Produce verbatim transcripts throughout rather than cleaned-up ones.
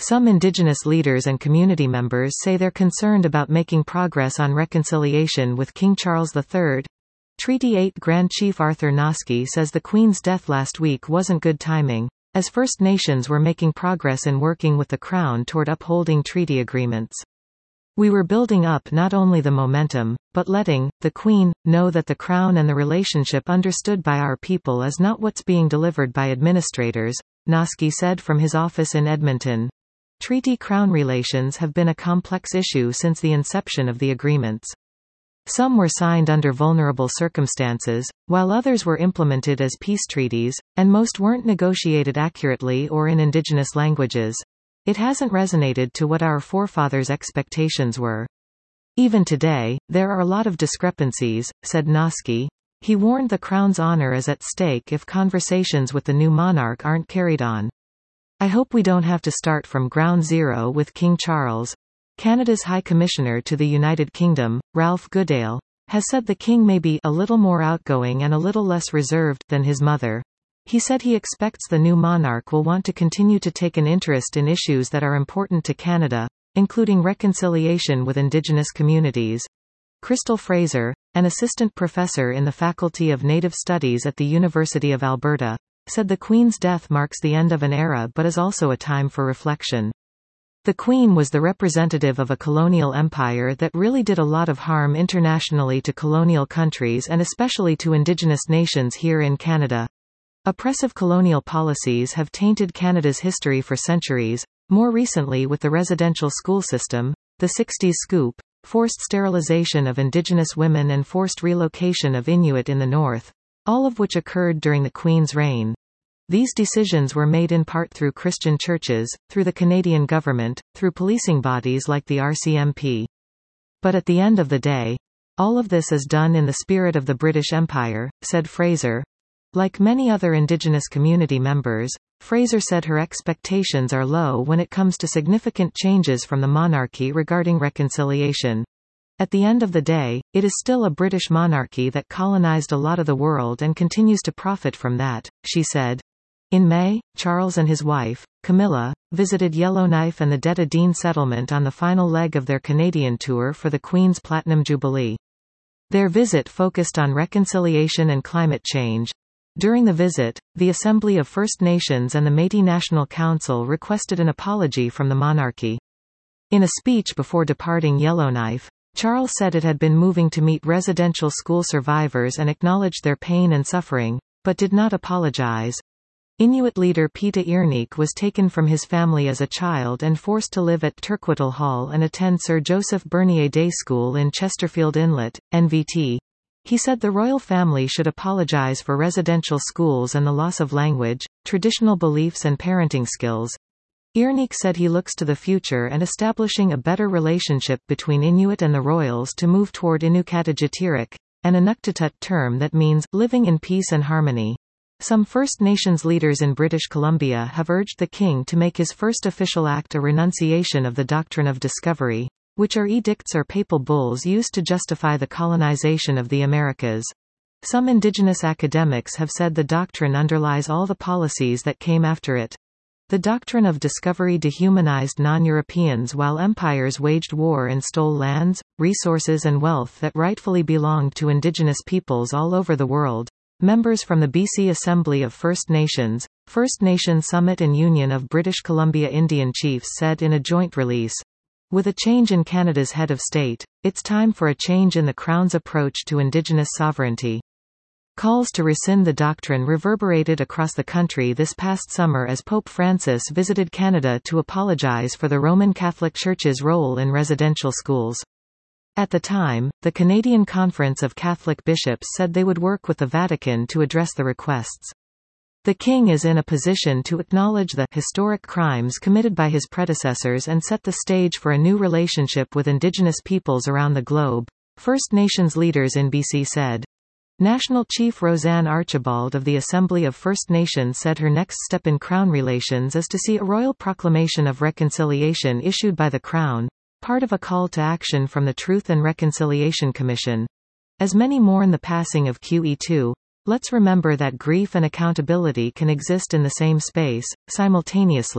Some indigenous leaders and community members say they're concerned about making progress on reconciliation with King Charles the Third. Treaty eight Grand Chief Arthur Noski says the Queen's death last week wasn't good timing, as First Nations were making progress in working with the Crown toward upholding treaty agreements. We were building up not only the momentum, but letting the Queen know that the Crown and the relationship understood by our people is not what's being delivered by administrators, Noski said from his office in Edmonton. Treaty-Crown relations have been a complex issue since the inception of the agreements. Some were signed under vulnerable circumstances, while others were implemented as peace treaties, and most weren't negotiated accurately or in indigenous languages. It hasn't resonated to what our forefathers' expectations were. Even today, there are a lot of discrepancies, said Noski. He warned the Crown's honour is at stake if conversations with the new monarch aren't carried on. I hope we don't have to start from ground zero with King Charles. Canada's High Commissioner to the United Kingdom, Ralph Goodale, has said the King may be a little more outgoing and a little less reserved than his mother. He said he expects the new monarch will want to continue to take an interest in issues that are important to Canada, including reconciliation with Indigenous communities. Crystal Fraser, an assistant professor in the Faculty of Native Studies at the University of Alberta, said the Queen's death marks the end of an era but is also a time for reflection. The Queen was the representative of a colonial empire that really did a lot of harm internationally to colonial countries and especially to Indigenous nations here in Canada. Oppressive colonial policies have tainted Canada's history for centuries, more recently with the residential school system, the sixties scoop, forced sterilization of Indigenous women and forced relocation of Inuit in the north, all of which occurred during the Queen's reign. These decisions were made in part through Christian churches, through the Canadian government, through policing bodies like the R C M P. But at the end of the day, all of this is done in the spirit of the British Empire, said Fraser. Like many other Indigenous community members, Fraser said her expectations are low when it comes to significant changes from the monarchy regarding reconciliation. At the end of the day, it is still a British monarchy that colonized a lot of the world and continues to profit from that, she said. In May, Charles and his wife, Camilla, visited Yellowknife and the Dettadine settlement on the final leg of their Canadian tour for the Queen's Platinum Jubilee. Their visit focused on reconciliation and climate change. During the visit, the Assembly of First Nations and the Métis National Council requested an apology from the monarchy. In a speech before departing Yellowknife, Charles said it had been moving to meet residential school survivors and acknowledge their pain and suffering, but did not apologize. Inuit leader Peta Irnik was taken from his family as a child and forced to live at Turquettle Hall and attend Sir Joseph Bernier Day School in Chesterfield Inlet, N V T. He said the royal family should apologize for residential schools and the loss of language, traditional beliefs and parenting skills. Irnik said he looks to the future and establishing a better relationship between Inuit and the royals to move toward Inuktitut, an Inuktitut term that means living in peace and harmony. Some First Nations leaders in British Columbia have urged the King to make his first official act a renunciation of the doctrine of discovery, which are edicts or papal bulls used to justify the colonization of the Americas. Some Indigenous academics have said the doctrine underlies all the policies that came after it. The doctrine of discovery dehumanized non-Europeans while empires waged war and stole lands, resources and wealth that rightfully belonged to Indigenous peoples all over the world. Members from the B C Assembly of First Nations, First Nation Summit and Union of British Columbia Indian Chiefs said in a joint release, "With a change in Canada's head of state, it's time for a change in the Crown's approach to Indigenous sovereignty." Calls to rescind the doctrine reverberated across the country this past summer as Pope Francis visited Canada to apologize for the Roman Catholic Church's role in residential schools. At the time, the Canadian Conference of Catholic Bishops said they would work with the Vatican to address the requests. The King is in a position to acknowledge the historic crimes committed by his predecessors and set the stage for a new relationship with Indigenous peoples around the globe, First Nations leaders in B C said. National Chief Roseanne Archibald of the Assembly of First Nations said her next step in Crown relations is to see a royal proclamation of reconciliation issued by the Crown, part of a call to action from the Truth and Reconciliation Commission. As many mourn the passing of Q E two, let's remember that grief and accountability can exist in the same space, simultaneously,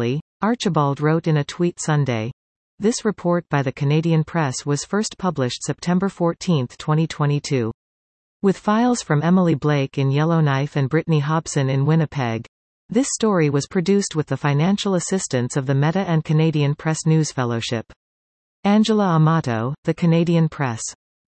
Archibald wrote in a tweet Sunday. This report by the Canadian Press was first published September fourteenth, twenty twenty-two. With files from Emily Blake in Yellowknife and Brittany Hobson in Winnipeg. This story was produced with the financial assistance of the Meta and Canadian Press News Fellowship. Angela Amato, The Canadian Press.